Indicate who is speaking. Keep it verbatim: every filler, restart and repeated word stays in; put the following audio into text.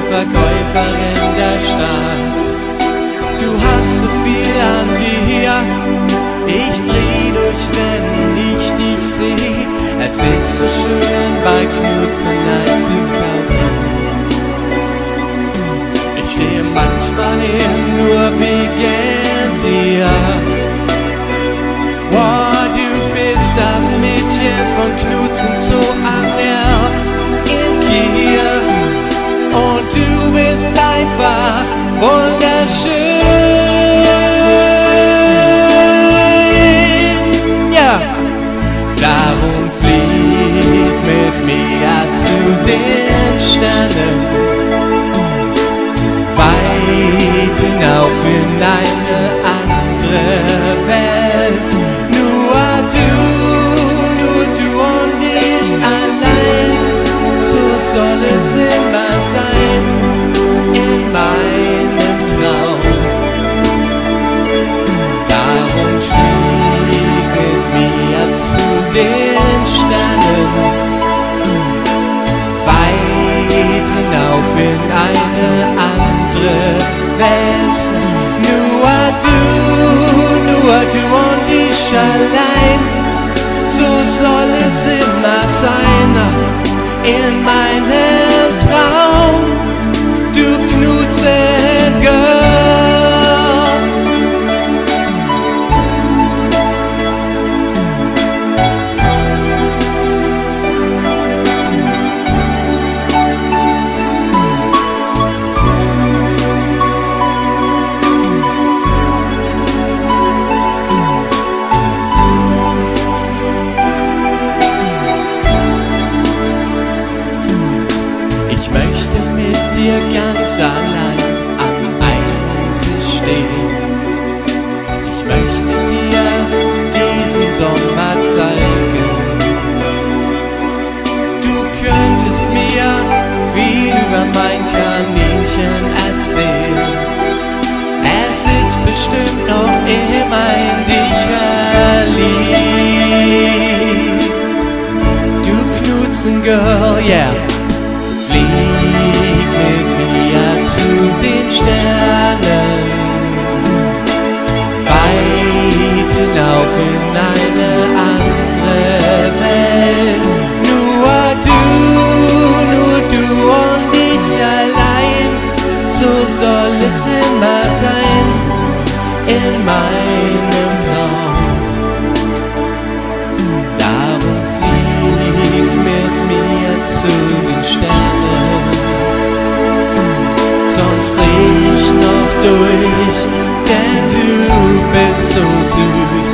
Speaker 1: Verkäuferin der Stadt. Du hast so viel an dir, ich dreh durch, wenn ich dich seh. Es ist so schön, bei Knudsen einzukaufen. Ich stehe manchmal hier nur wegen dir. Wow, du bist das Mädchen von Knudsen Zoo an der in Kiel. Und du bist einfach wunderschön. Ja, darum flieg mit mir zu den Sternen, weit hinauf in eine andere Welt. Nur du, nur du und ich allein, so soll es immer sein in meinem Traum. Darum flieg mit mir zu den Sternen, weit hinauf in eine andere Welt. Nur du, nur du und ich allein, so soll es immer sein in meinem Traum. Du Knudsen Girl. Ich möchte mit dir ganz allein am Eise stehen. Ich möchte dir diesen Sommer zeigen. Du könntest mir viel über mein Kaninchen erzählen. Es ist bestimmt noch immer in dich verliebt. Du Knudsen Girl, yeah. Flieg mit mir zu den Sternen, weit hinauf in eine andere Welt. Nur du, nur du und ich allein, so soll es immer sein in meinem Traum. Darum flieg mit mir zu den Sternen, sonst dreh ich noch durch, denn du bist so süß.